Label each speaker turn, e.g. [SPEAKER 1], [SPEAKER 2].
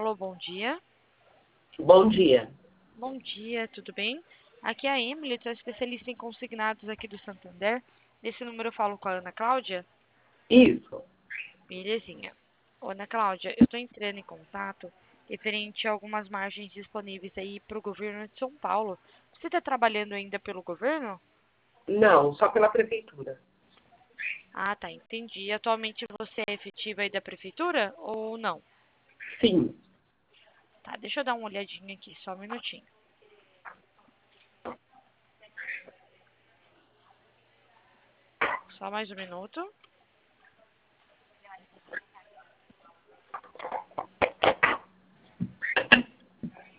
[SPEAKER 1] Alô, bom dia.
[SPEAKER 2] Bom dia.
[SPEAKER 1] Bom dia, tudo bem? Aqui é a Emily, sou especialista em consignados aqui do Santander. Nesse número eu falo com a Ana Cláudia.
[SPEAKER 2] Isso.
[SPEAKER 1] Belezinha. Ô, Ana Cláudia, eu estou entrando em contato referente a algumas margens disponíveis aí para o governo de São Paulo. Você está trabalhando ainda pelo governo?
[SPEAKER 2] Não, só pela prefeitura.
[SPEAKER 1] Ah, tá, entendi. Atualmente você é efetiva aí da prefeitura ou não?
[SPEAKER 2] Sim.
[SPEAKER 1] Tá, deixa eu dar uma olhadinha aqui, só um minutinho. Só mais um minuto.